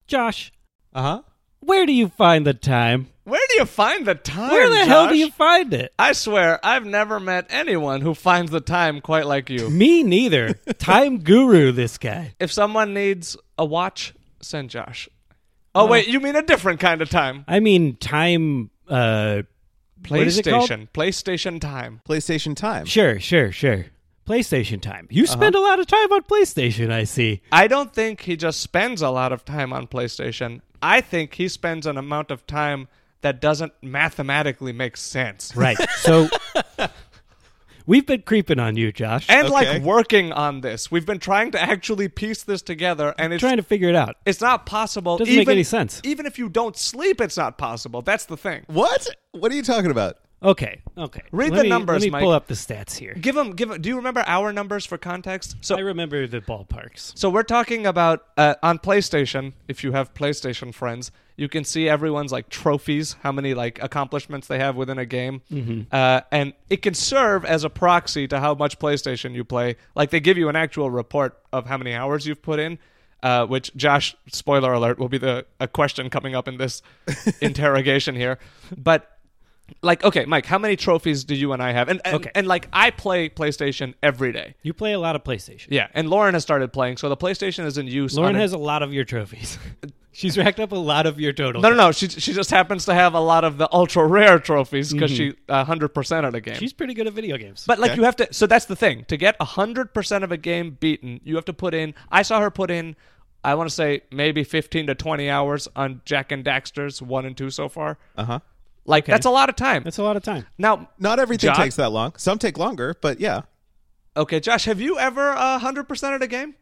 Josh, Uh-huh. where do you find the time? Where do you find the time, Where the Josh? hell do you find it? I swear, I've never met anyone who finds the time quite like you. Me neither. Time guru, this guy. If someone needs a watch, send Josh. Oh, wait, you mean a different kind of time. I mean, time, what is it called? PlayStation time. PlayStation Time. Sure. PlayStation time. You spend a lot of time on PlayStation, I see. I don't think he just spends a lot of time on PlayStation. I think he spends an amount of time that doesn't mathematically make sense. Right. So, we've been creeping on you, Josh. And Okay. like working on this. We've been trying to actually piece this together, and it's trying to figure it out. it's not possible. Doesn't make any sense. Even if you don't sleep, it's not possible. That's the thing. What? What are you talking about? Okay. Read Let the me- numbers, Let me Mike. pull up the stats here. Give him. Do you remember our numbers for context? I remember the ballparks. So we're talking about on PlayStation. If you have PlayStation friends, you can see everyone's like trophies, how many like accomplishments they have within a game, and it can serve as a proxy to how much PlayStation you play. Like they give you an actual report of how many hours you've put in. Which, Josh, spoiler alert, will be a question coming up in this interrogation here. But like, okay, Mike, how many trophies do you and I have? And like, I play PlayStation every day. You play a lot of PlayStation. Yeah, and Lauren has started playing, so the PlayStation is in use. Lauren has a lot of your trophies. She's racked up a lot of your total. No. She just happens to have a lot of the ultra rare trophies because she 100% of the game. She's pretty good at video games. But like you have to. So that's the thing. To get 100% of a game beaten, you have to put in. I saw her put in. I want to say maybe 15 to 20 hours on Jack and Daxter's 1 and 2 so far. Uh-huh. Like that's a lot of time. That's a lot of time. Now, Not everything Josh- takes that long. Some take longer, but yeah. okay, Josh, have you ever 100% of the game?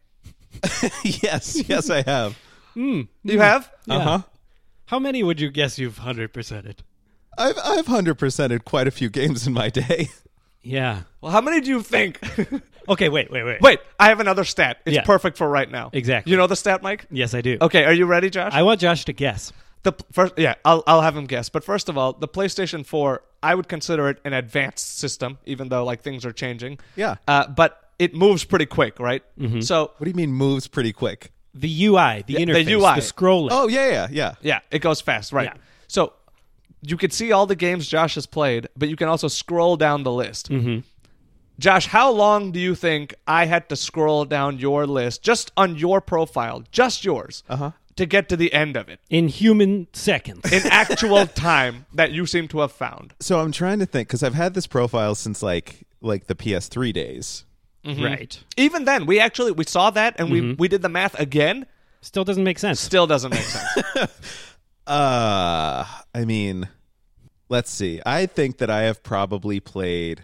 Yes, I have. You have? Yeah. Uh-huh. How many would you guess you've 100%ed? I've 100%ed quite a few games in my day. Yeah. Well, how many do you think? Okay, wait. Wait, I have another stat. It's Yeah. perfect for right now. Exactly. You know the stat, Mike? Yes, I do. Okay, are you ready, Josh? I want Josh to guess. I'll have him guess. But first of all, the PlayStation 4, I would consider it an advanced system, even though like things are changing. Yeah. But it moves pretty quick, right? So What do you mean moves pretty quick? The UI, the interface, the UI. the scrolling. Oh, yeah. yeah, it goes fast, right? Yeah. So you can see all the games Josh has played, but you can also scroll down the list. Josh, how long do you think I had to scroll down your list just on your profile, just yours, to get to the end of it In human seconds. in actual time that you seem to have found? So I'm trying to think, because I've had this profile since like the PS3 days. Right. Even then, we saw that and we did the math again. Still doesn't make sense. Still doesn't make sense. I mean, let's see. I think that I have probably played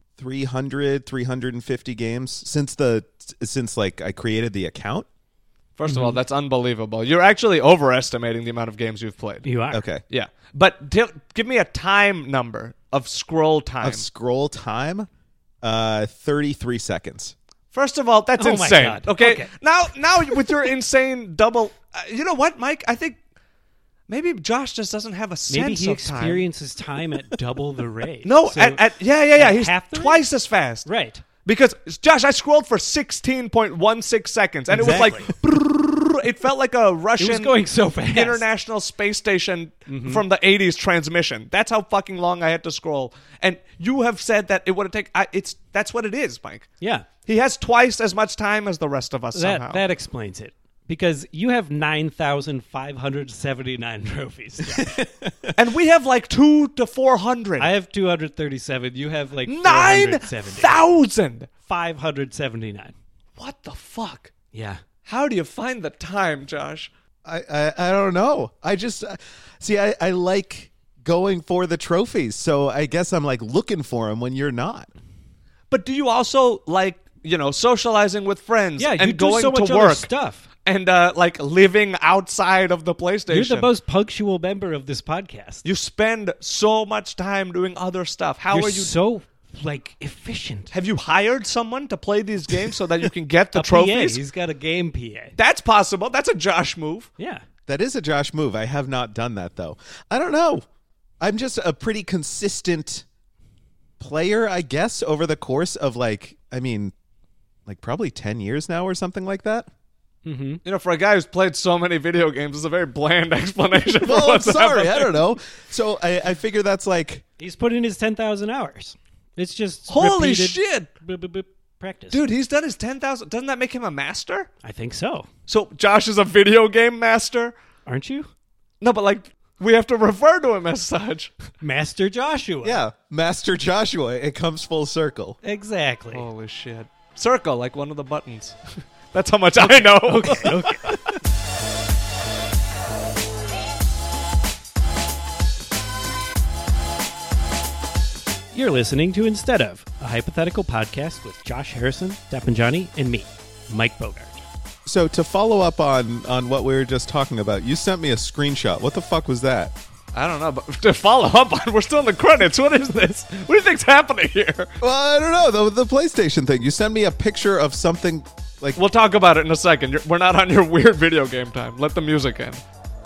350 games since like I created the account. First of all, that's unbelievable. You're actually overestimating the amount of games you've played. You are. Okay. Yeah. But give me a time number of scroll time. Of scroll time, 33 seconds. First of all, that's Oh my insane. God. Okay? Okay. Now with your insane double, you know what, Mike? I think maybe Josh just doesn't have a sense Maybe he of time. experiences time at double the rate. No, So- yeah. He's half the rate? twice as fast. Right. Because Josh, I scrolled for 16.16 seconds, and it was like it felt like a Russian It was going so fast. International Space Station from the 80s transmission. That's how fucking long I had to scroll. And you have said that it would have taken. That's what it is, Mike. Yeah. He has twice as much time as the rest of us somehow. That explains it. Because you have 9,579 trophies. Josh. And we have like 200 to 400. I have 237. You have like 470. 9,000. 579. What the fuck? Yeah. How do you find the time, Josh? I don't know. I just see. I like going for the trophies, so I guess I'm like looking for them when you're not. But do you also like, socializing with friends Yeah, and you do going so much to other work stuff. and like living outside of the PlayStation? You're the most punctual member of this podcast. You spend so much time doing other stuff. How You're are you so efficient. Have you hired someone to play these games so that you can get the A trophies? PA. He's got a game PA. That's possible. That's a Josh move. Yeah. That is a Josh move. I have not done that though. I don't know. I'm just a pretty consistent player, I guess, over the course of probably 10 years now or something like that. Mm-hmm. You know, for a guy who's played so many video games, it's a very bland explanation for Well, I'm what's sorry, happening. I don't know. So I figure that's like, He's put in his 10,000 hours. It's just Holy repeated shit! practice. Dude, he's done his 10,000. Doesn't that make him a master? I think so. So Josh is a video game master? Aren't you? No, but like, we have to refer to him as such. Master Joshua. yeah, Master Joshua. It comes full circle. Exactly. Holy shit. Circle, like one of the buttons. That's how much I know. Okay. You're listening to Instead of, a hypothetical podcast with Josh Harrison, Depp and Johnny, and me, Mike Bogart. So to follow up on what we were just talking about, you sent me a screenshot. What the fuck was that? I don't know, but to follow up on, we're still in the credits. What is this? What do you think's happening here? Well, I don't know. The PlayStation thing. You sent me a picture of something like... We'll talk about it in a second. We're not on your weird video game time. Let the music in.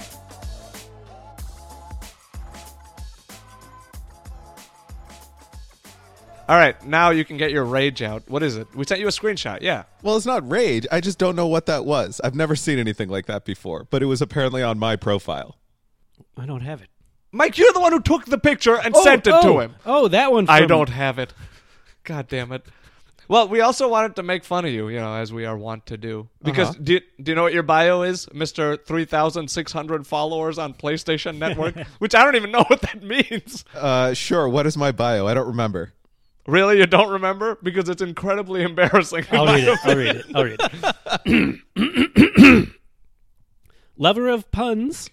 All right, now you can get your rage out. What is it? We sent you a screenshot, yeah. Well, it's not rage. I just don't know what that was. I've never seen anything like that before, but it was apparently on my profile. I don't have it. Mike, you're the one who took the picture and sent it to him. Oh, that one. I from- don't have it. God damn it. Well, we also wanted to make fun of you, as we are wont to do. Because do you know what your bio is? Mr. 3,600 followers on PlayStation Network? Which I don't even know what that means. Sure. What is my bio? I don't remember. Really? You don't remember? Because it's incredibly embarrassing. I'll read it. I'll read it. Lover of puns.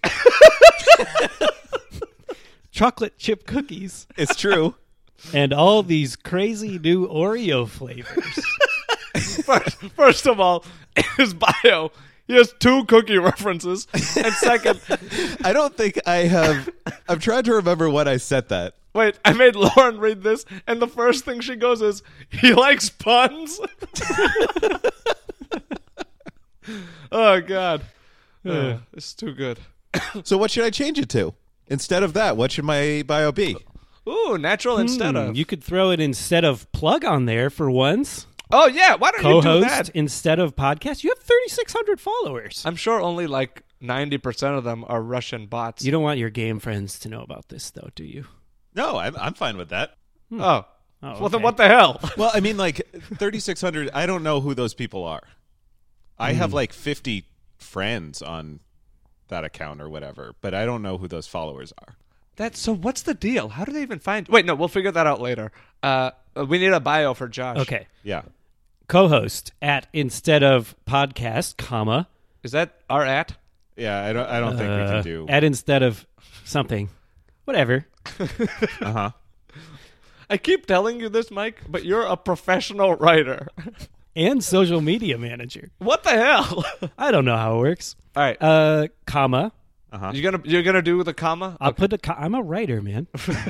Chocolate chip cookies. It's true. And all these crazy new Oreo flavors. First of all, in his bio, he has 2 cookie references. And second, I don't think I have. I'm trying to remember when I said that. wait, I made Lauren read this, and the first thing she goes is, he likes puns? Oh, God. This is too good. So what should I change it to? Instead of that, what should my bio be? Ooh, natural instead of. You could throw it instead of plug on there for once. Oh, yeah, why don't you do Co-host that? instead of podcast. You have 3,600 followers. I'm sure only like 90% of them are Russian bots. You don't want your game friends to know about this, though, do you? No, I'm fine with that. Oh. Oh, Well, then okay. what the hell? Well, I mean, like 3,600. I don't know who those people are. I have like 50 friends on that account or whatever, but I don't know who those followers are. So what's the deal? How do they even find... Wait, no, we'll figure that out later. We need a bio for Josh. Okay. Yeah. Co-host at instead of podcast, comma. Is that our at? Yeah, I don't think we can do. At instead of something. Whatever. Uh-huh. I keep telling you this, Mike, but you're a professional writer. And social media manager. What the hell? I don't know how it works. All right. Comma. Uh-huh. You're gonna do the comma? I'll put I'm a writer, man.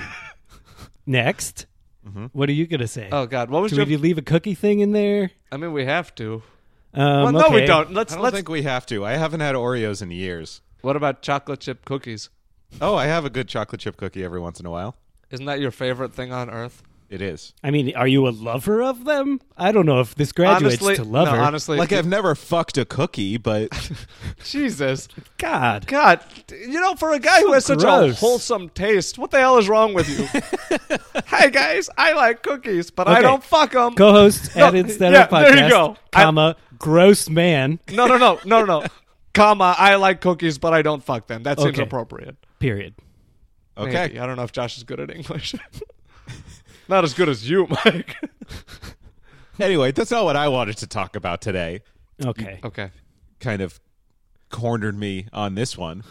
Next. What are you going to say? Oh, God. What was Do your... we leave a cookie thing in there? I mean, we have to. Well, no, we okay. don't. I don't think we have to. I haven't had Oreos in years. What about chocolate chip cookies? Oh, I have a good chocolate chip cookie every once in a while. Isn't that your favorite thing on earth? It is. I mean, are you a lover of them? I don't know if this graduates Honestly, to lover. no, honestly. Like I've never fucked a cookie, but Jesus. God. God, for a guy who has such a gross. wholesome taste, what the hell is wrong with you? Hey, guys, I like cookies, but I Okay. don't fuck them. Co-host at instead of podcast, there you go. comma, gross man, No. Comma, I like cookies, but I don't fuck them. That seems Okay. appropriate. period. okay. Maybe. I don't know if Josh is good at English. Not as good as you, Mike. Anyway, that's not what I wanted to talk about today. Okay. Okay. Kind of cornered me on this one.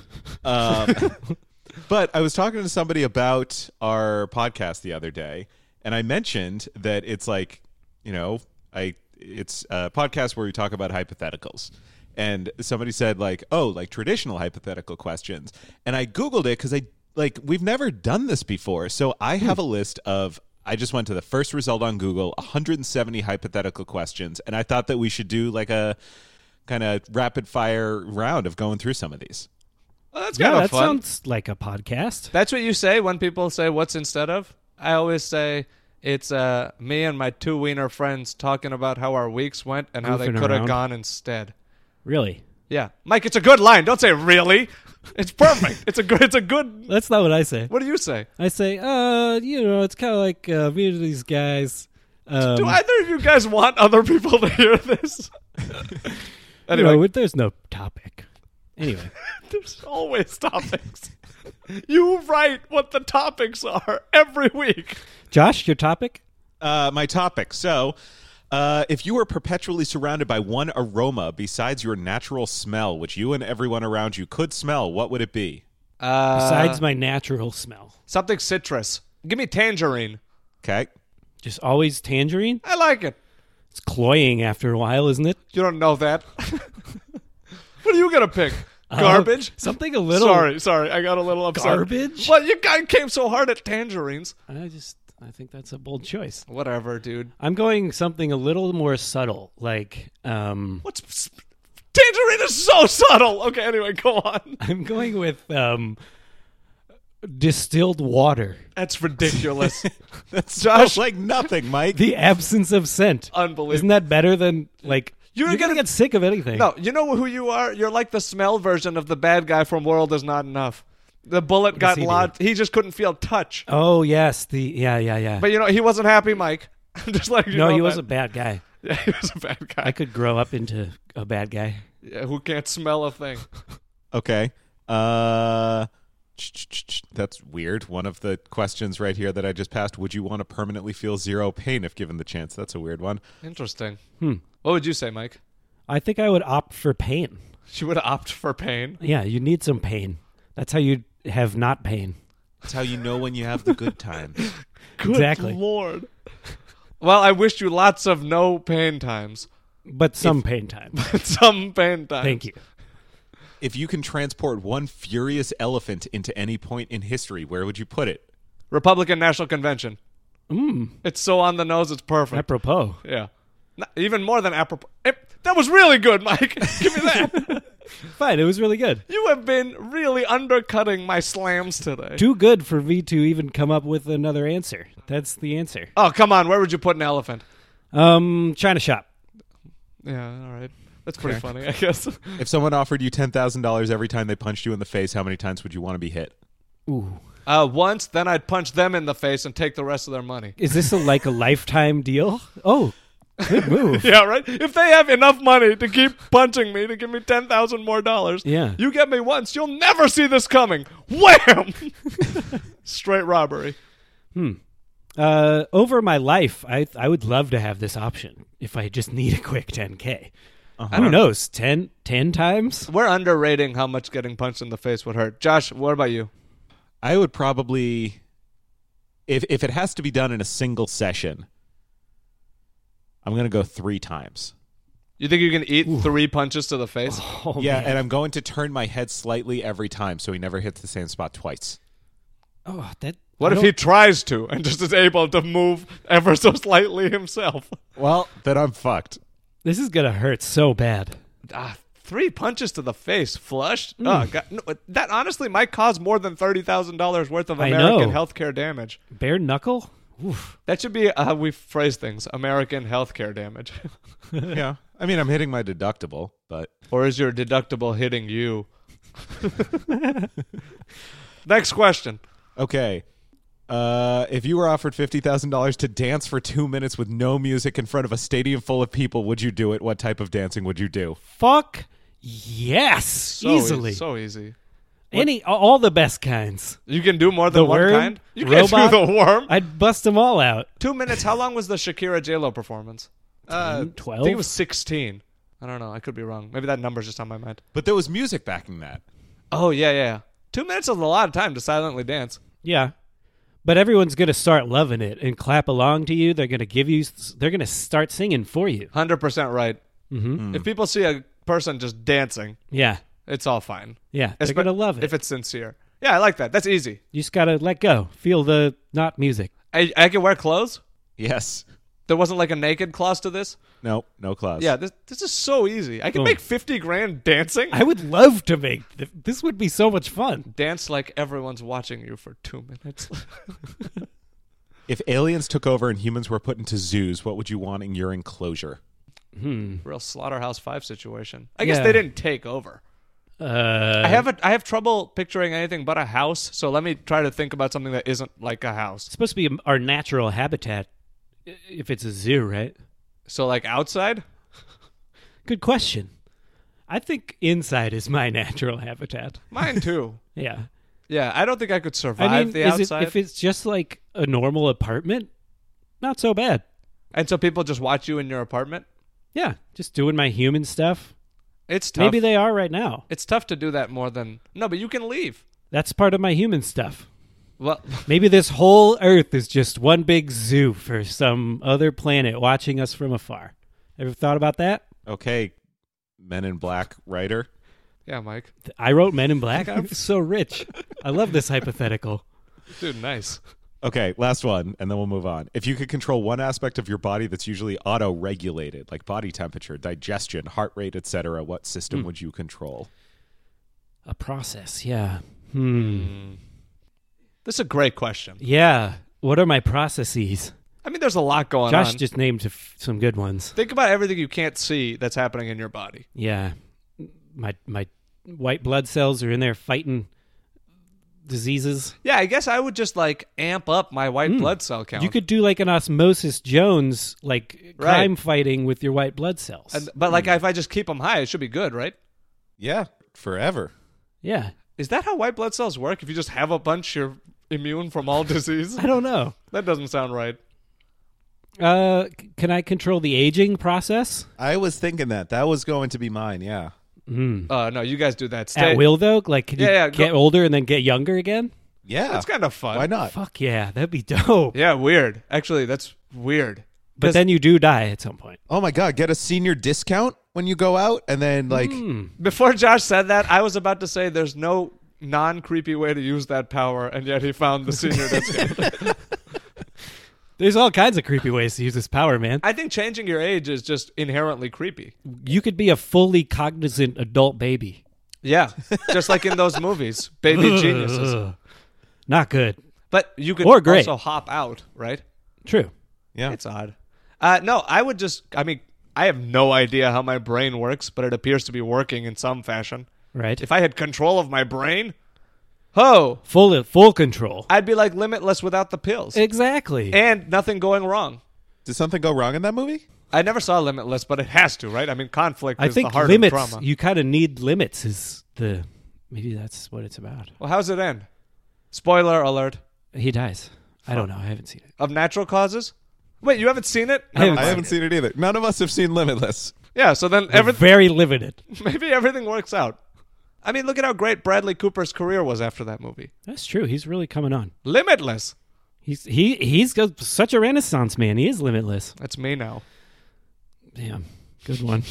But I was talking to somebody about our podcast the other day, and I mentioned that it's like, it's a podcast where we talk about hypotheticals. And somebody said like, oh, like traditional hypothetical questions. And I Googled it because we've never done this before. So I have a list of, I just went to the first result on Google, 170 hypothetical questions. And I thought that we should do like a kind of rapid fire round of going through some of these. Well, that's Yeah, kind of that fun. sounds like a podcast. That's what you say when people say, what's instead of? I always say, it's me and my 2 wiener friends talking about how our weeks went and how they Goofing could have around. gone instead. Really? Yeah, Mike, it's a good line. Don't say really. It's perfect. It's a good. That's not what I say. What do you say? I say, it's kind of like me and these guys. Do either of you guys want other people to hear this? Anyway, there's no topic. Anyway. there's always topics. You write what the topics are every week. Josh, your topic? My topic. So, if you were perpetually surrounded by one aroma besides your natural smell, which you and everyone around you could smell, what would it be? Besides my natural smell. Something citrus. Give me tangerine. Okay. Just always tangerine? I like it. It's cloying after a while, isn't it? You don't know that. What are you going to pick? Garbage? Something a little... Sorry. I got a little upset. Garbage? Well, you guys came so hard at tangerines. I think that's a bold choice. Whatever, dude. I'm going something a little more subtle, like... Tangerine is so subtle. Okay, anyway, go on. I'm going with distilled water. That's ridiculous. That smells like nothing, Mike. The absence of scent. Unbelievable. Isn't that better than, like... You're going to get sick of anything. No, you know who you are? You're like the smell version of the bad guy from World Is Not Enough. The bullet got lodged. He just couldn't feel touch. Oh, yes. Yeah. But, he wasn't happy, Mike. I'm just letting you know. No, he was a bad guy. Yeah, he was a bad guy. I could grow up into a bad guy. Yeah, who can't smell a thing. Okay. That's weird. One of the questions right here that I just passed, would you want to permanently feel zero pain if given the chance? That's a weird one. Interesting. What would you say, Mike? I think I would opt for pain. You would opt for pain? Yeah, you need some pain. That's how you have not pain. That's how you know when you have the good time. Good Exactly. Lord. Well, I wish you lots of no pain times. But some pain time. Some pain times. Thank you. If you can transport one furious elephant into any point in history, where would you put it? Republican National Convention. It's so on the nose, it's perfect. Apropos. Yeah. Even more than apropos. That was really good, Mike. Give me that. Fine, it was really good. You have been really undercutting my slams today. Too good for me to even come up with another answer. That's the answer. Oh, come on. Where would you put an elephant? China shop. Yeah, all right. That's pretty funny, I guess. If someone offered you $10,000 every time they punched you in the face, how many times would you want to be hit? Ooh. Once, then I'd punch them in the face and take the rest of their money. Is this a lifetime deal? Oh, good move. Yeah, right? If they have enough money to keep punching me, to give me $10,000 more dollars, Yeah. you get me once, you'll never see this coming. Wham! Straight robbery. Over my life, I would love to have this option if I just need a quick 10K. Who knows? 10 times? We're underrating how much getting punched in the face would hurt. Josh, what about you? I would probably, if it has to be done in a single session, I'm going to go 3 times. You think you can eat 3 punches to the face? Oh, Yeah, man. and I'm going to turn my head slightly every time so he never hits the same spot twice. Oh, that. What if he tries to and just is able to move ever so slightly himself? Well, then I'm fucked. This is gonna hurt so bad. 3 punches to the face, flushed? Oh, God. No, that honestly might cause more than $30,000 worth of I American know. healthcare damage. Bare knuckle? Oof. That should be how we phrase things, American healthcare damage. Yeah. I mean, I'm hitting my deductible, but... Or is your deductible hitting you? Next question. Okay. If you were offered $50,000 to dance for 2 minutes with no music in front of a stadium full of people, would you do it? What type of dancing would you do? Fuck yes. Easily. So easy. All the best kinds. You can do more than The one worm, kind? You can't robot. do the worm. I'd bust them all out. 2 minutes. How long was the Shakira J-Lo performance? 12? I think it was 16. I don't know. I could be wrong. Maybe that number's just on my mind. But there was music backing that. Oh, yeah. 2 minutes is a lot of time to silently dance. Yeah. But everyone's going to start loving it and clap along to you. They're going to start singing for you. 100% right. Mm-hmm. If people see a person just dancing, Yeah. it's all fine. Yeah. They're going to love it. If it's sincere. Yeah, I like that. That's easy. You just got to let go. Feel the not music. I can wear clothes? Yes. There wasn't like a naked clause to this? Nope, no clause. Yeah, this is so easy. I can Boom. make $50,000 dancing. I would love to make this would be so much fun. Dance like everyone's watching you for 2 minutes. If aliens took over and humans were put into zoos, what would you want in your enclosure? Real Slaughterhouse-5 situation. I guess Yeah. they didn't take over. I have trouble picturing anything but a house, so let me try to think about something that isn't like a house. It's supposed to be our natural habitat if it's a zoo, right? So like outside? Good question. I think inside is my natural habitat. Mine too. Yeah. Yeah, I don't think I could survive I mean, the is outside. if it's just like a normal apartment, not so bad. And so people just watch you in your apartment? Yeah, just doing my human stuff. It's tough. Maybe they are right now. It's tough to do that more than... No, but you can leave. That's part of my human stuff. Well, Maybe this whole Earth is just one big zoo for some other planet watching us from afar. Ever thought about that? Okay, Men in Black writer. yeah, Mike. I wrote Men in Black. I'm so rich. I love this hypothetical. Dude, nice. Okay, last one, and then we'll move on. If you could control one aspect of your body that's usually auto-regulated, like body temperature, digestion, heart rate, etc., what system would you control? A process, yeah. This is a great question. Yeah. What are my processes? I mean, there's a lot going Josh on. just named some good ones. Think about everything you can't see that's happening in your body. Yeah. My white blood cells are in there fighting diseases. Yeah, I guess I would just like amp up my white blood cell count. You could do like an Osmosis Jones, like crime fighting with your white blood cells. but like if I just keep them high, it should be good, right? Yeah, forever. Yeah. Is that how white blood cells work? If you just have a bunch, you're immune from all disease? I don't know. That doesn't sound right. Can I control the aging process? I was thinking that was going to be mine. Yeah. No, you guys do that. At will, though? Like, can you Yeah, get older and then get younger again? Yeah. That's kind of fun. Why not? Fuck yeah, that'd be dope. Yeah, weird. Actually, that's weird. But then you do die at some point. Oh my God! Get a senior discount when you go out, and then like Before Josh said that, I was about to say there's no non-creepy way to use that power, and yet he found the senior discount. There's all kinds of creepy ways to use this power, man. I think changing your age is just inherently creepy. You could be a fully cognizant adult baby. Yeah, just like in those movies, Baby Geniuses. Ugh. Not good. But you could Or great. also hop out, right? True. yeah. It's odd. No, I would just, I mean, I have no idea how my brain works, but it appears to be working in some fashion. Right. If I had control of my brain, Full control. I'd be like Limitless without the pills. Exactly. And nothing going wrong. Did something go wrong in that movie? I never saw Limitless, but it has to, right? I mean, conflict I is think the heart limits. of drama. You kind of need limits. Maybe that's what it's about. Well, how's it end? Spoiler alert. He dies. I don't know. I haven't seen it. Of natural causes? Wait, you haven't seen it? I haven't I haven't seen it either. None of us have seen Limitless. Yeah, so then They're very limited. maybe everything works out. I mean, look at how great Bradley Cooper's career was after that movie. That's true. He's really coming on. Limitless. He's got such a renaissance man. He is limitless. That's me now. Damn. Good one.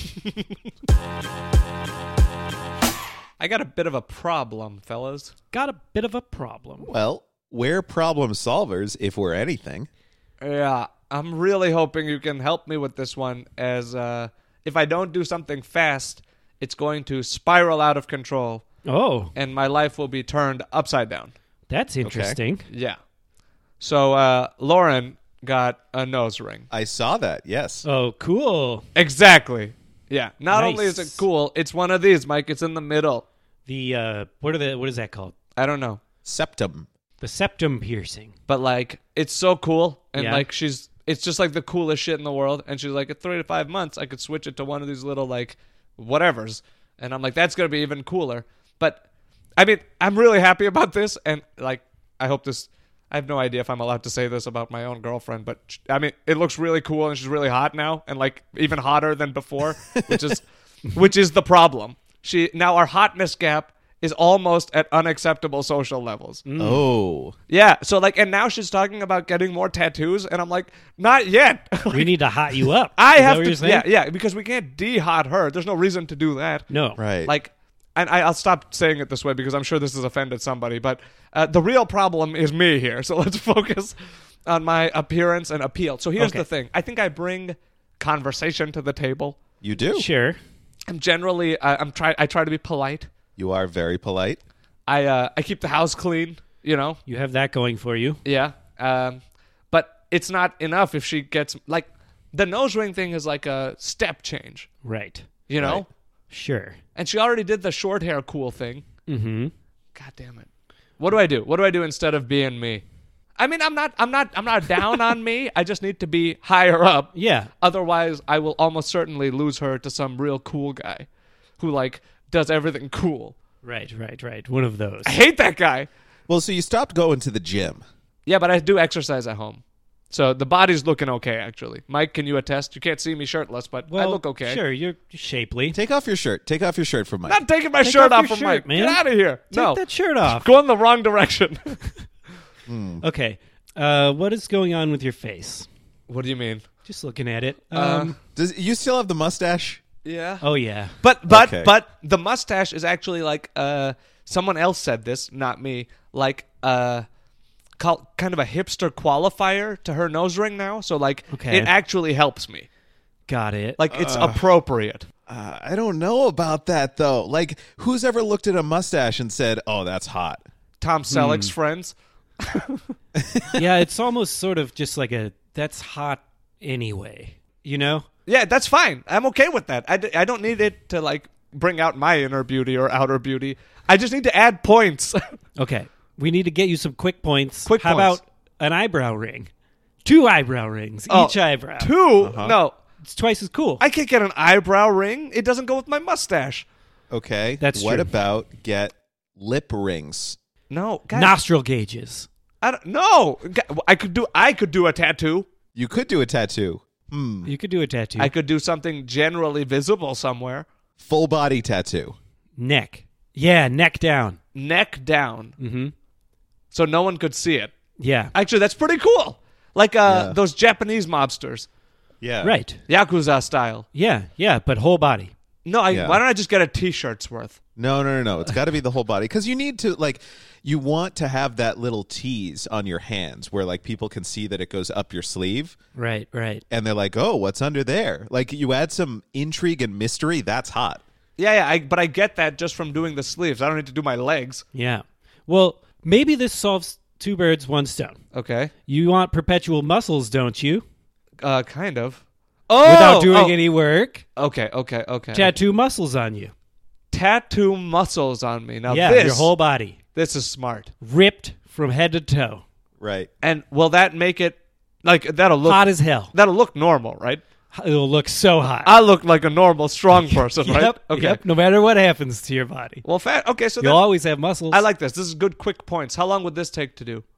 I got a bit of a problem, fellas. Got a bit of a problem. Well, we're problem solvers if we're anything. Yeah, I'm really hoping you can help me with this one, as if I don't do something fast, it's going to spiral out of control, Oh, and my life will be turned upside down. that's interesting. Yeah. So Lauren got a nose ring. I saw that. Yes. Oh, cool. Exactly. Yeah. Not Nice. only is it cool, it's one of these, Mike. It's in the middle. The what is that called? I don't know. Septum. The septum piercing. But like it's so cool, and Yeah. like it's just like the coolest shit in the world, and she's like, at 3 to 5 months I could switch it to one of these little like whatevers, and I'm like, that's gonna be even cooler. But I mean, I'm really happy about this, and like I hope this, I have no idea if I'm allowed to say this about my own girlfriend, but I mean, it looks really cool, and she's really hot now, and like even hotter than before, which is the problem. Now our hotness gap is almost at unacceptable social levels. Oh. Yeah, so like, and now she's talking about getting more tattoos, and I'm like, not yet. We need to hot you up. I Is that have what to, you're saying? yeah, because we can't de-hot her. There's no reason to do that. No. Right. Like, and I'll stop saying it this way because I'm sure this has offended somebody, but the real problem is me here. So let's focus on my appearance and appeal. So here's Okay. the thing. I think I bring conversation to the table. You do. Sure. I'm generally, I try to be polite. You are very polite. I keep the house clean, you know. You have that going for you. Yeah. But it's not enough if she gets, like, The nose ring thing is like a step change, Right. you know? Right. Sure. And she already did the short hair cool thing. Mm-hmm. God damn it. What do I do? What do I do instead of being me? I mean, I'm not down on me. I just need to be higher up. Yeah. Otherwise, I will almost certainly lose her to some real cool guy who like does everything cool. Right. One of those. I hate that guy. Well, so you stopped going to the gym. Yeah, but I do exercise at home. So the body's looking okay, actually. Mike, can you attest? You can't see me shirtless, but I look okay. Sure, you're shapely. Take off your shirt. Take off your shirt for Mike. Not taking my Take shirt off off your from Mike. shirt, man. Get out of here. Take No. that shirt off. Going the wrong direction. Okay. What is going on with your face? What do you mean? Just looking at it. Does you still have the mustache? Yeah. Oh yeah. But Okay. the mustache is actually like someone else said this, not me. Like kind of a hipster qualifier to her nose ring now. So like Okay. it actually helps me. Got it. Like it's appropriate. I don't know about that though. Like, who's ever looked at a mustache and said, "Oh, that's hot"? Tom Selleck's friends. yeah, it's almost sort of just like that's hot anyway. You know? Yeah, that's fine. I'm okay with that. I don't need it to like bring out my inner beauty or outer beauty. I just need to add points. Okay. We need to get you some quick points. Quick How points. about an eyebrow ring? 2 eyebrow rings, each eyebrow. 2? No. It's twice as cool. I can't get an eyebrow ring. It doesn't go with my mustache. Okay, That's what true. about get lip rings? No. God, Nostril gauges. I don't, no. I could do a tattoo. You could do a tattoo. You could do a tattoo. I could do something generally visible somewhere. Full body tattoo. Neck. Yeah, neck down. Neck down. Mm-hmm. So no one could see it. Yeah. Actually, that's pretty cool. Like those Japanese mobsters. Yeah. Right. Yakuza style. Yeah, but whole body. No, Yeah. why don't I just get a T-shirt's worth? No. It's got to be the whole body because you need to you want to have that little tease on your hands where like people can see that it goes up your sleeve Right. and they're like, "Oh, what's under there?" Like you add some intrigue and mystery. That's hot. Yeah. But I get that just from doing the sleeves. I don't need to do my legs. Yeah. Well, maybe this solves 2 birds, 1 stone. Okay. You want perpetual muscles, don't you? Kind of. Oh, Without doing any work. Okay. Tattoo muscles on you. Tattoo muscles on me. Now Yeah, your whole body. this is smart. Ripped from head to toe. Right. And will that make it like that'll look Hot as hell. that'll look normal, right? It'll look so hot. I look like a normal, strong person, right? Yep, Okay. yep, no matter what happens to your body. Well, okay, so You'll then, always have muscles. I like this. This is good, quick points. How long would this take to do?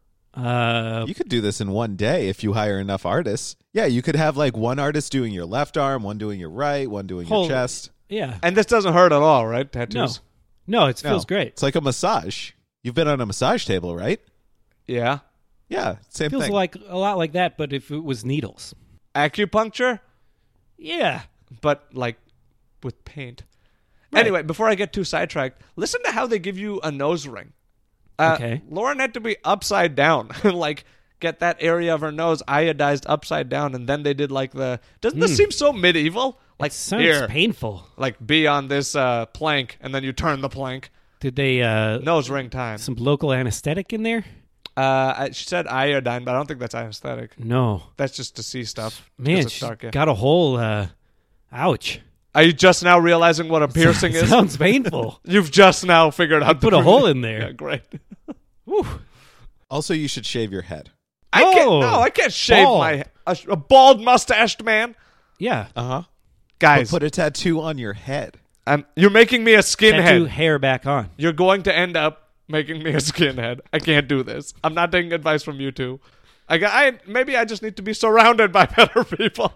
You could do this in one day if you hire enough artists. Yeah, you could have like one artist doing your left arm, one doing your right, one doing your Holy- chest. Yeah. And this doesn't hurt at all, right? No. Tattoos. No, it No, feels great. It's like a massage. You've been on a massage table, right? Yeah. Yeah, same Feels thing. like a lot like that, but if it was needles. Acupuncture, Yeah. but like with paint. Right. Anyway, before I get too sidetracked, listen to how they give you a nose ring. Okay. Lauren had to be upside down, like get that area of her nose iodized upside down, and then they did like the. Doesn't this seem so medieval? Like Sounds here, painful. like be on this plank, and then you turn the plank. Did they Nose ring time. some local anesthetic in there? She said iodine, but I don't think that's anesthetic. No. That's just to see stuff. 'Cause Man, it's she dark, yeah. got a whole ouch. Are you just now realizing what a piercing is? Sounds painful. You've just now figured out. Put a hole in there. Yeah, great. Whew. Also, you should shave your head. I can't shave Bald. a bald mustached man. Yeah. Uh-huh. Guys, Put a tattoo on your head. you're making me a Tattoo skinhead. hair back on. You're going to end up making me a skinhead. I can't do this. I'm not taking advice from you two. Maybe I just need to be surrounded by better people.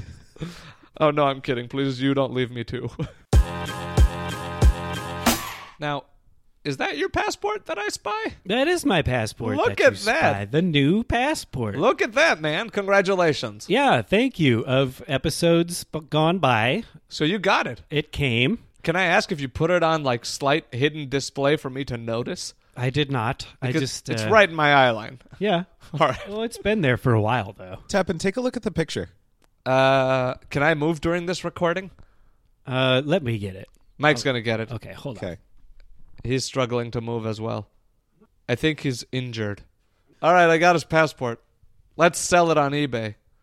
Oh no, I'm kidding. Please, you don't leave me too. Now, is that your passport that I spy? That is my passport. Look that at you spy. The new passport. Look at that, man. Congratulations. Yeah, thank you. Of episodes gone by, So you got it. it came. Can I ask if you put it on like slight hidden display for me to notice? I did not. Because I just it's right in my eye line. Yeah. All right. Well, it's been there for a while though. Tappan, take a look at the picture. Can I move during this recording? Let me get it. Mike's gonna get it. Okay, hold on. Okay. He's struggling to move as well. I think he's injured. All right, I got his passport. Let's sell it on eBay.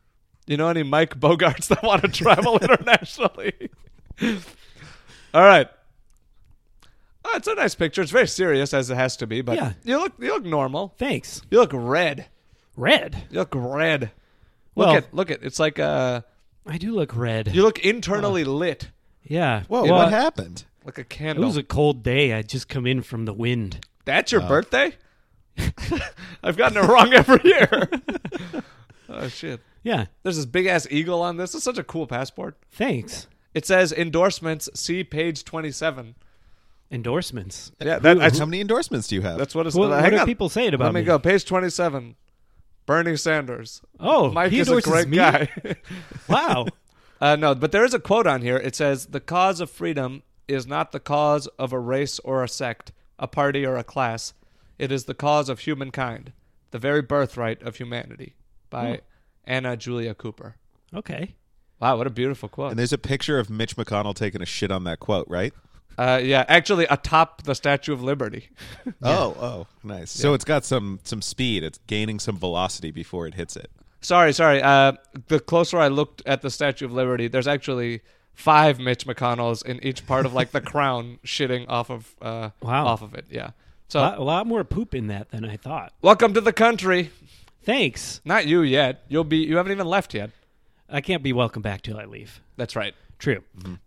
You know any Mike Bogarts that want to travel internationally? All right. Oh, it's a nice picture. It's very serious, as it has to be, but Yeah. you look normal. Thanks. You look red. Red. You look red. Well- Look at. It's like I do look red. you look internally lit, Yeah. Whoa, Well, what happened? like a It candle. was a cold day. I'd just come in from the wind. That's your birthday? I've gotten it wrong every year. Oh shit. Yeah. There's this big ass eagle on this. It's such a cool passport. Thanks. It says endorsements, see page 27. Endorsements. Yeah, How many endorsements do you have? that's what it's What hang are on. people saying about Let me go. Page 27. Bernie Sanders. Oh, Mike he is a endorses great me? guy. Wow. No, but there is a quote on here. It says, "The cause of freedom is not the cause of a race or a sect, a party or a class. It is the cause of humankind, the very birthright of humanity." By Anna Julia Cooper. Okay. Wow, what a beautiful quote. And there's a picture of Mitch McConnell taking a shit on that quote, right? Yeah, actually atop the Statue of Liberty. Oh, nice. So it's got some speed. It's gaining some velocity before it hits it. Sorry. The closer I looked at the Statue of Liberty, there's actually 5 Mitch McConnells in each part of like the crown shitting off of off of it. Yeah. So A lot more poop in that than I thought. welcome to the country. Thanks. Not you yet. You haven't even left yet. I can't be welcome back till I leave. That's right. True.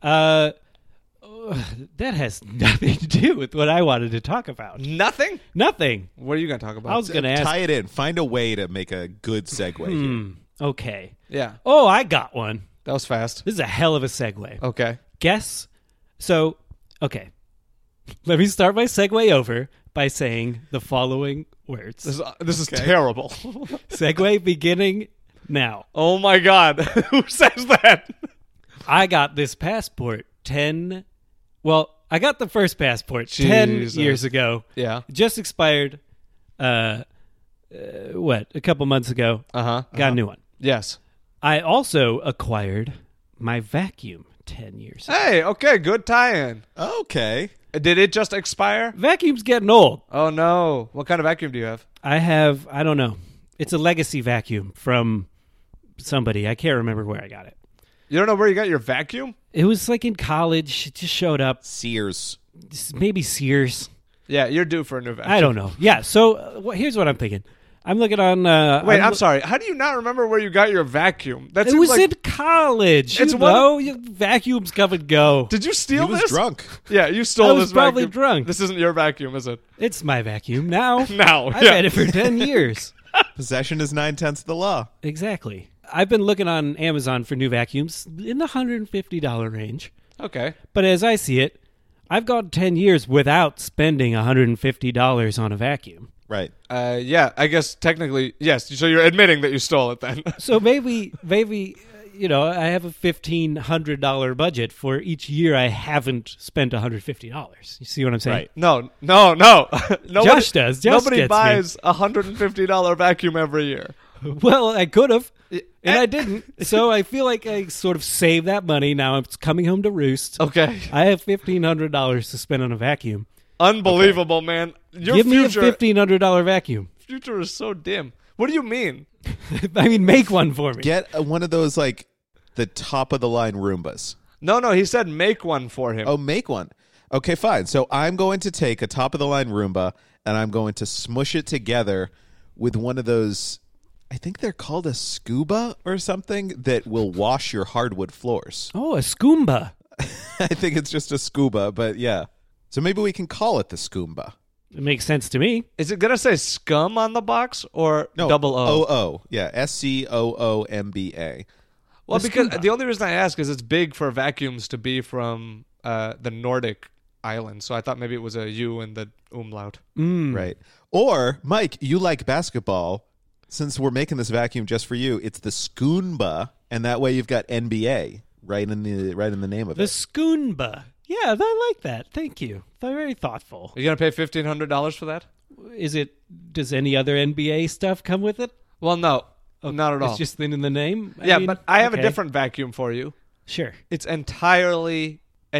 That has nothing to do with what I wanted to talk about. Nothing? Nothing. What are you going to talk about? I was going to ask. Tie it in. Find a way to make a good segue here. Okay. Yeah. Oh, I got one. That was fast. This is a hell of a segue. Okay. Guess. So, okay. Let me start my segue over by saying the following words. This is terrible. Segue beginning now. Oh my God. Who says that? I got this passport I got the first passport 10 Jesus. years ago. Yeah. Just expired, a couple months ago. Uh-huh. Got a new one. Yes. I also acquired my vacuum 10 years ago. Hey, okay, good tie-in. Okay. Did it just expire? Vacuum's getting old. Oh no. What kind of vacuum do you have? I don't know. It's a legacy vacuum from somebody. I can't remember where I got it. You don't know where you got your vacuum? It was like in college. It just showed up. Sears. Maybe Sears. Yeah, you're due for a new vacuum. I don't know. Yeah, so here's what I'm thinking. I'm looking on... Wait, I'm sorry. How do you not remember where you got your vacuum? That It seems was like... in college. It's You one- know, vacuums come and go. Did you steal He was this? drunk. Yeah, you stole I was this probably vacuum. drunk. This isn't your vacuum, is it? It's my vacuum now. No. I've yeah. had it for 10 years. Possession is 9/10 of the law. Exactly. I've been looking on Amazon for new vacuums in the $150 range. Okay. But as I see it, I've gone 10 years without spending $150 on a vacuum. Right. Yeah, I guess technically, yes. So you're admitting that you stole it then. So maybe I have a $1,500 budget for each year I haven't spent $150. You see what I'm saying? Right. No. Nobody, Josh does. Josh nobody gets me. buys a $150 vacuum every year. Well, I could have, and I didn't. So I feel like I sort of saved that money. Now it's coming home to roost. Okay. I have $1,500 to spend on a vacuum. Unbelievable, man. Your Give me a future, $1,500 vacuum. future is so dim. What do you mean? I mean, make one for me. Get one of those, like, the top of the line Roombas. No, he said make one for him. Oh, make one. Okay, fine. So I'm going to take a top of the line Roomba and I'm going to smush it together with one of those, I think they're called a scuba or something, that will wash your hardwood floors. Oh, a Skoomba. I think it's just a scuba, but yeah. So maybe we can call it the Skoomba. It makes sense to me. Is it going to say scum on the box or No, double O? O-O. Yeah, SCOOMBA. Well, A because Skoomba. the only reason I ask is it's big for vacuums to be from the Nordic islands. So I thought maybe it was a U in the umlaut. Right. Or, Mike, you like basketball. Since we're making this vacuum just for you, it's the Skoomba, and that way you've got NBA right in the name of The it. Skoomba. Yeah, I like that. Thank you. They're very thoughtful. Are you going to pay $1,500 for that? Does any other NBA stuff come with it? Well, no. Not at all. It's just in the name? yeah, mean, but I have okay. a different vacuum for you. Sure. It's entirely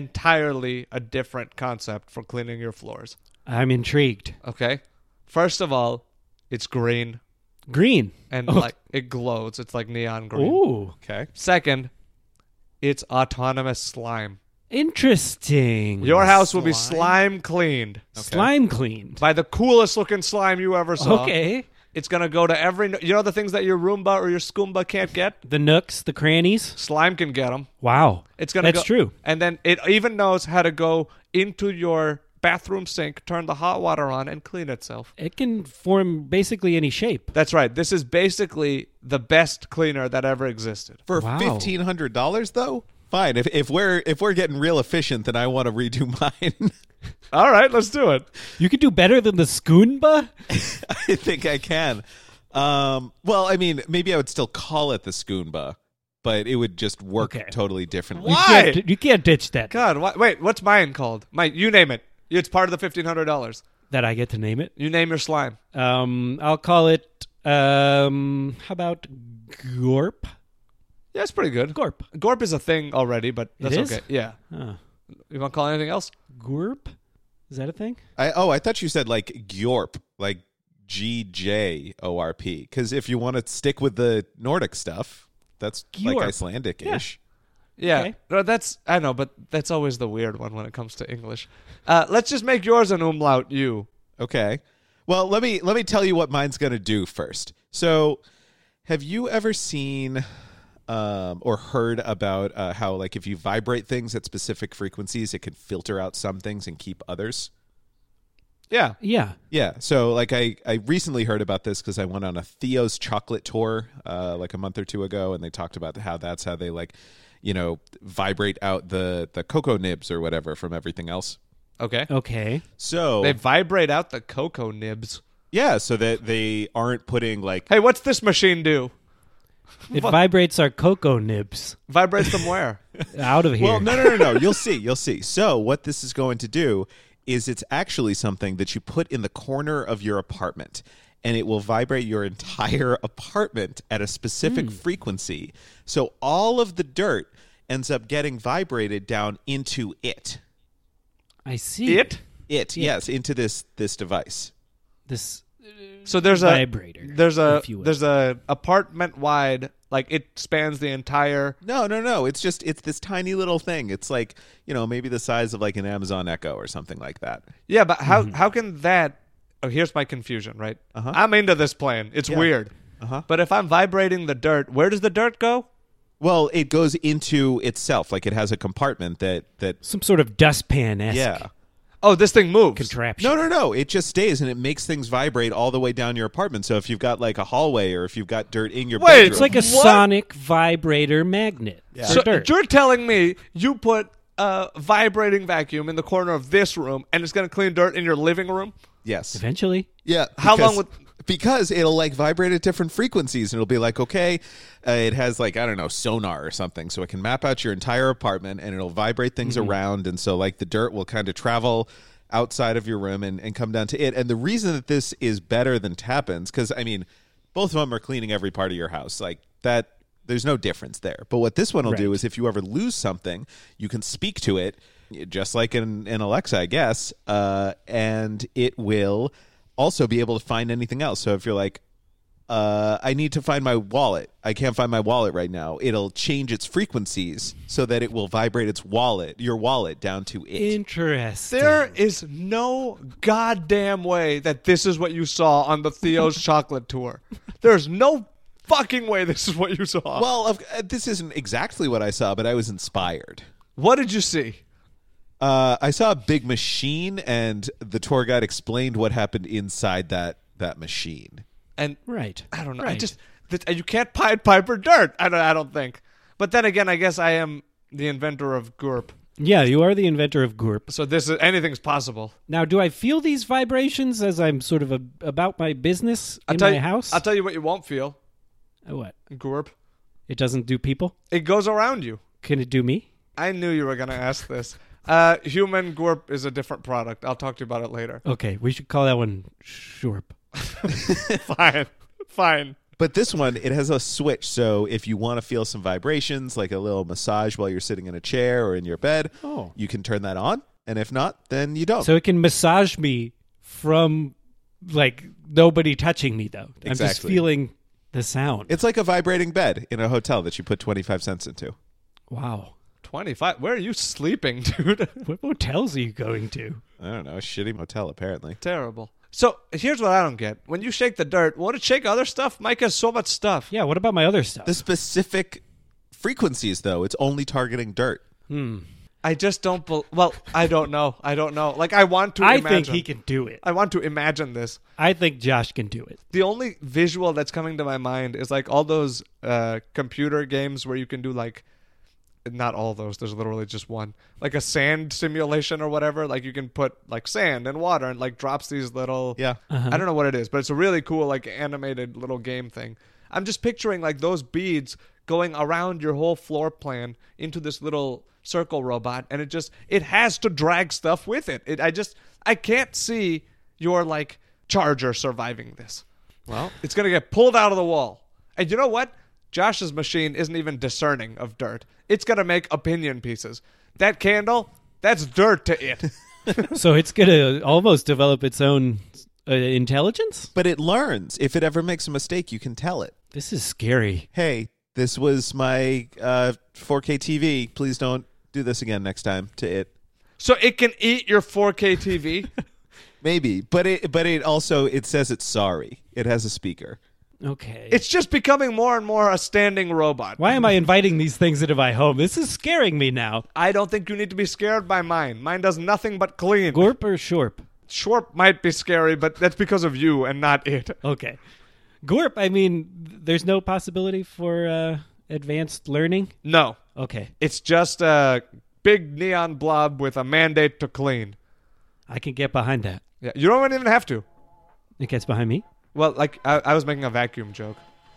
a different concept for cleaning your floors. I'm intrigued. Okay? First of all, it's green. Green. and Oh. like it glows. It's like neon green. Ooh. Okay. Second, it's autonomous slime. Interesting. Your house will be Slime? slime cleaned Slime cleaned. by the coolest looking slime you ever saw. Okay. It's gonna go to every. You know the things that your Roomba or your Skoomba can't get. The nooks, the crannies. Slime can get them. Wow. It's gonna. That's go, true. And then it even knows how to go into your bathroom sink, turn the hot water on, and clean itself. It can form basically any shape. That's right. This is basically the best cleaner that ever existed. For Wow. $1,500 though, fine. If we're getting real efficient, then I want to redo mine. All right, let's do it. You could do better than the Skoonba? I think I can. Well, I mean, maybe I would still call it the Skoonba, but it would just work Okay. totally differently. Why? You can't ditch that. God, wait, what's mine called? Mike, you name it. It's part of the $1,500. That I get to name it. You name your slime. I'll call it, how about Gorp? Yeah, it's pretty good. Gorp. Gorp is a thing already, but that's is? okay. Yeah. Huh. You want to call it anything else? Gorp? Is that a thing? I thought you said like Gjorp, like GJORP. Because if you want to stick with the Nordic stuff, that's like Gjorp. Icelandic-ish. Yeah. Okay. No, I know, but that's always the weird one when it comes to English. Let's just make yours an umlaut U. Okay. Well, let me tell you what mine's going to do first. So, have you ever seen or heard about how, like, if you vibrate things at specific frequencies, it can filter out some things and keep others? Yeah. Yeah. Yeah. So, like, I recently heard about this because I went on a Theo's chocolate tour like a month or two ago, and they talked about how that's how they, like, you know, vibrate out the cocoa nibs or whatever from everything else. Okay. Okay. So, They vibrate out the cocoa nibs. yeah, so that they aren't putting, like, Hey, what's this machine do? It vibrates our cocoa nibs Vibrates them where? out of here. well, no. You'll see. So what this is going to do is it's actually something that you put in the corner of your apartment, and it will vibrate your entire apartment at a specific frequency. So all of the dirt ends up getting vibrated down into it. I see. Yes, into this device. This So there's vibrator. There's if you will. a apartment wide, like it spans the entire. No. It's this tiny little thing. It's like, you know, maybe the size of like an Amazon Echo or something like that. Yeah, but how can that? Oh, here's my confusion. Right, I'm into this plan. It's weird. But if I'm vibrating the dirt, where does the dirt go? Well, it goes into itself. Like it has a compartment that Some sort of dustpan-esque yeah. Oh, this thing moves. contraption. No. It just stays and it makes things vibrate all the way down your apartment. So if you've got like a hallway or if you've got dirt in your Wait, bedroom. It's like a What? sonic vibrator magnet for So dirt. you're telling me you put a vibrating vacuum in the corner of this room and it's going to clean dirt in your living room? yes. Eventually. Yeah. How long would- Because it'll like vibrate at different frequencies and it'll be like, okay, it has like, I don't know, sonar or something. So it can map out your entire apartment and it'll vibrate things around. And so like the dirt will kind of travel outside of your room and come down to it. And the reason that this is better than Tappins, because I mean, both of them are cleaning every part of your house. Like that, there's no difference there. But what this one will do Right. is if you ever lose something, you can speak to it, just like in Alexa, I guess, and it will also be able to find anything else. So if you're like, I need to find my wallet. I can't find my wallet right now. It'll change its frequencies so that it will vibrate your wallet down to it. Interesting. There is no goddamn way that this is what you saw on the Theo's chocolate tour. There's no fucking way this is what you saw. Well, this isn't exactly what I saw, but I was inspired. What did you see? I saw a big machine, and the tour guide explained what happened inside that machine. And Right. I don't know. Right. You can't Pied Piper dirt. I don't think. But then again, I guess I am the inventor of Gorp. Yeah, you are the inventor of Gorp. So anything's possible. Now, do I feel these vibrations as I'm sort of about my business in my house? I'll tell you what you won't feel. What? Gorp. It doesn't do people? It goes around you. Can it do me? I knew you were going to ask this. Human Gorp is a different product. I'll talk to you about it later. Okay, we should call that one Shorp. Fine. But this one, it has a switch. So if you want to feel some vibrations, like a little massage while you're sitting in a chair or in your bed, Oh. you can turn that on. And if not, then you don't. So it can massage me from like nobody touching me though. I'm just Exactly. feeling the sound. It's like a vibrating bed in a hotel that you put 25 cents into. Wow. 25. Where are you sleeping, dude? What hotels are you going to? I don't know, a shitty motel apparently. Terrible. So here's what I don't get. When you shake the dirt, won't it shake other stuff? Mike has so much stuff. Yeah, what about my other stuff? The specific frequencies, though, it's only targeting dirt. I just don't. Well, I don't know. Like I want to. I imagine. think he can do it. I want to imagine this. I think Josh can do it. The only visual that's coming to my mind is like all those computer games where you can do like, not all those. There's literally just one, like a sand simulation or whatever. Like you can put like sand and water and like drops these little. Yeah. I don't know what it is, but it's a really cool like animated little game thing. I'm just picturing like those beads going around your whole floor plan into this little circle robot, and it has to drag stuff with it. I can't see your like charger surviving this. Well, it's gonna get pulled out of the wall. And you know what? Josh's machine isn't even discerning of dirt. It's gonna make opinion pieces. That candle, that's dirt to it. So it's going to almost develop its own intelligence? But it learns. If it ever makes a mistake, you can tell it. This is scary. Hey, this was my 4K TV. Please don't do this again next time to it. So it can eat your 4K TV. Maybe, but it also it says it's sorry. It has a speaker. Okay. It's just becoming more and more a standing robot. Why am I inviting these things into my home? This is scaring me now. I don't think you need to be scared by mine. Mine does nothing but clean. Gorp or Shorp? Shorp might be scary, but that's because of you and not it. Okay. Gorp, I mean, there's no possibility for advanced learning? No. Okay. It's just a big neon blob with a mandate to clean. I can get behind that. Yeah, you don't even have to. It gets behind me? Well, like, I was making a vacuum joke.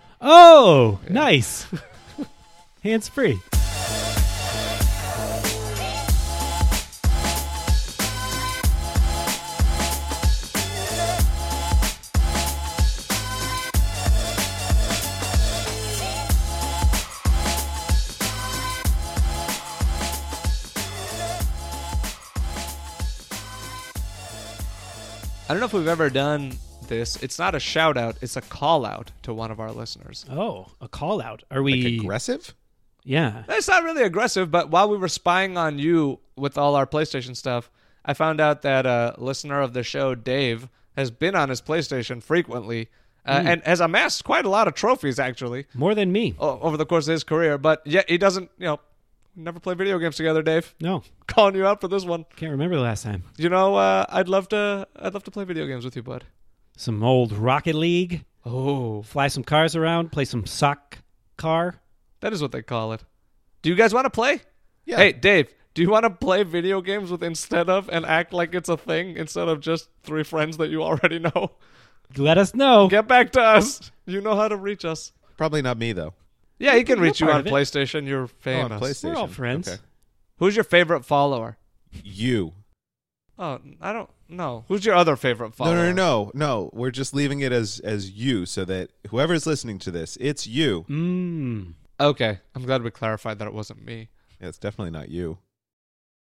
Oh, nice. Hands free. I don't know if we've ever done this. It's not a shout out, it's a call out to one of our listeners. Oh, a call out. Are Like we aggressive? Yeah. It's not really aggressive, but while we were spying on you with all our PlayStation stuff, I found out that a listener of the show, Dave, has been on his PlayStation frequently and has amassed quite a lot of trophies, actually, More than me. over the course of his career. But yet he doesn't, never play video games together, Dave. No. Calling you out for this one. Can't remember the last time. I'd love to play video games with you, bud. Some old Rocket League. Oh, Fly some cars around. Play some sock car. that is what they call it. Do you guys want to play? Yeah. Hey, Dave, do you want to play video games with instead of and act like it's a thing instead of just three friends that you already know? Let us know. Get back to us. You know how to reach us. Probably not me though. Yeah, he can You're reach you part on of it. PlayStation. You're Oh, on famous. PlayStation. We're all friends. Okay. Who's your favorite follower? You. Oh, I don't know. Who's your other favorite follower? No. We're just leaving it as you, so that whoever's listening to this, it's you. Okay, I'm glad we clarified that it wasn't me. Yeah, it's definitely not you.